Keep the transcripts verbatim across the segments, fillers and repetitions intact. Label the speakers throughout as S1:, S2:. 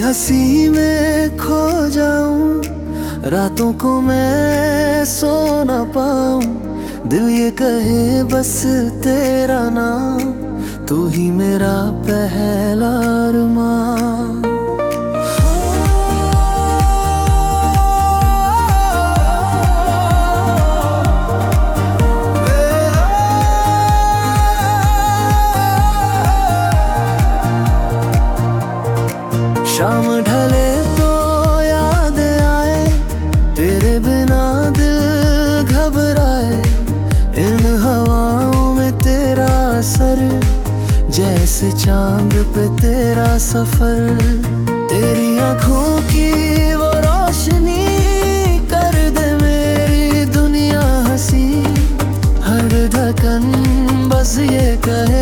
S1: हंसी में खो जाऊं, रातों को मैं सो ना पाऊं। दिल ये कहे बस तेरा नाम, तू ही मेरा पहला अरमान। शाम ढले तो याद आए, तेरे बिना दिल घबराए। इन हवाओं में तेरा असर, जैसे चांद पे तेरा सफर। तेरी आंखों की वो रोशनी कर दे मेरी दुनिया हंसी। हर धड़कन बस ये कहे,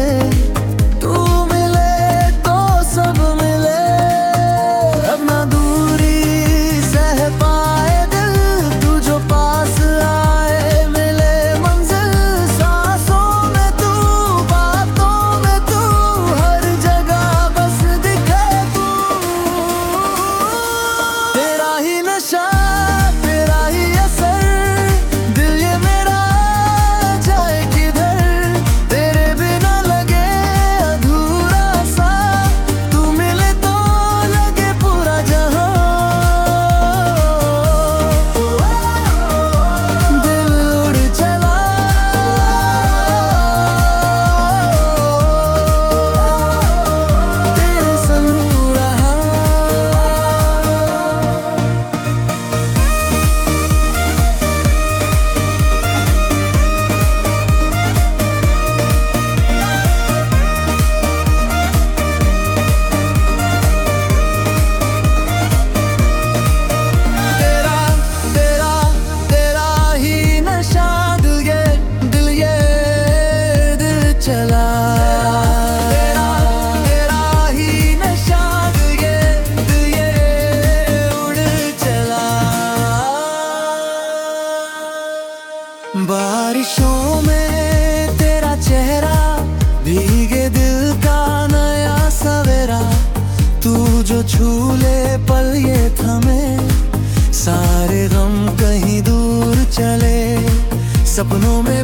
S1: बारिशों में तेरा चेहरा, भीगे दिल का नया सवेरा। तू जो छू ले पल ये थमे, सारे गम कहीं दूर चले। सपनों में